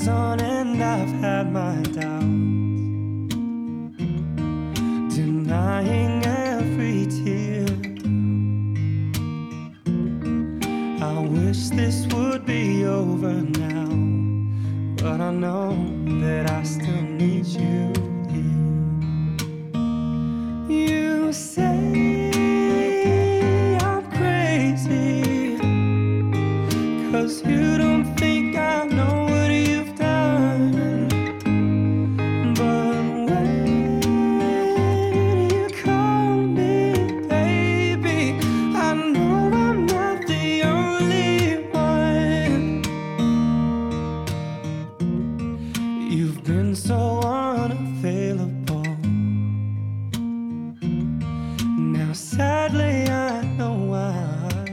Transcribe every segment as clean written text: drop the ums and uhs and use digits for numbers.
sun and I've had my doubts, denying every tear. I wish this would be over now, but I know that I still need you here. You say I'm crazy, 'cause you don't think I know what you've done. But when you call me baby, I know I'm not the only one. You've been so unavailable. Now sadly I know why.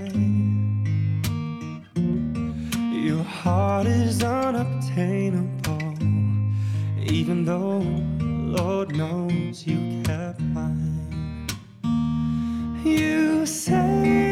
Your heart is unobtainable, even though Lord knows you kept mine. You say